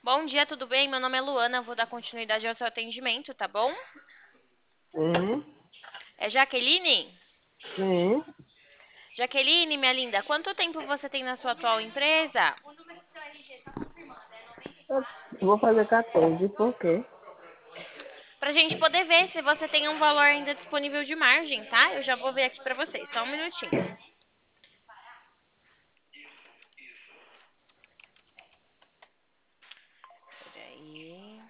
Bom dia, tudo bem? Meu nome é Luana, vou dar continuidade ao seu atendimento, tá bom? Sim, É Jaqueline? sim. Jaqueline, minha linda, quanto tempo você tem na sua atual empresa? Eu vou fazer 14, por quê? Pra gente poder ver se você tem um valor ainda disponível de margem, tá? Eu já vou ver aqui pra vocês, só um minutinho. Peraí.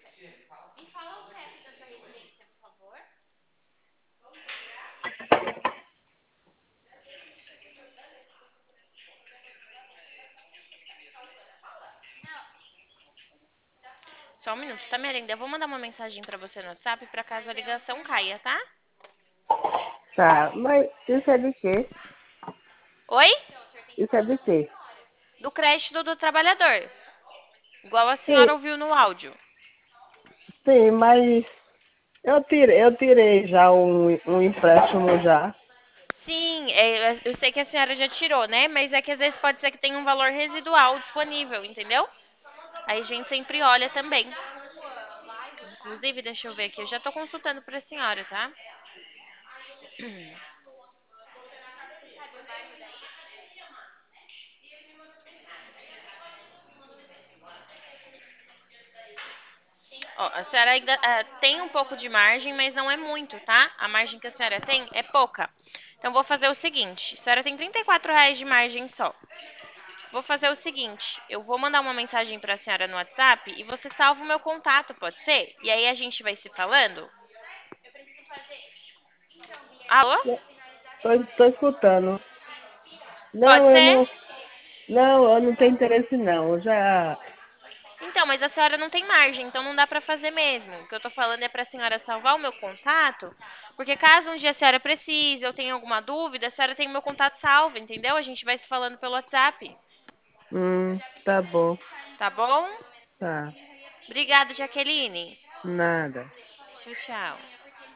Só um minuto, tá, minha linda? Eu vou mandar uma mensagem pra você no WhatsApp pra caso a ligação caia, tá? Tá, mas isso é de quê? Oi? Isso é de quê? Do crédito do trabalhador. Igual a Sim, senhora ouviu no áudio. sim, mas eu tirei já um empréstimo já. Sim, eu sei que a senhora já tirou, né? Mas é que às vezes pode ser que tenha um valor residual disponível, entendeu? Aí a gente sempre olha também. Inclusive, deixa eu ver aqui, eu já tô consultando pra senhora, tá? Ó, a senhora ainda tem um pouco de margem, mas não é muito, tá? A margem que a senhora tem é pouca. Então, vou fazer o seguinte: a senhora tem R$ 34 de margem só. Vou fazer o seguinte: eu vou mandar uma mensagem pra senhora no WhatsApp e você salva o meu contato, pode ser? E aí a gente vai se falando? Alô? Tô escutando. Pode Não, eu ser? não, não, eu não tenho interesse não. Já, Então, mas a senhora não tem margem, então não dá pra fazer mesmo. O que eu tô falando é pra senhora salvar o meu contato, porque caso um dia a senhora precise ou tenha alguma dúvida, a senhora tem o meu contato salvo, entendeu? A gente vai se falando pelo WhatsApp, tá bom, tá bom? tá, Obrigada, Jaqueline. nada. Tchau, tchau.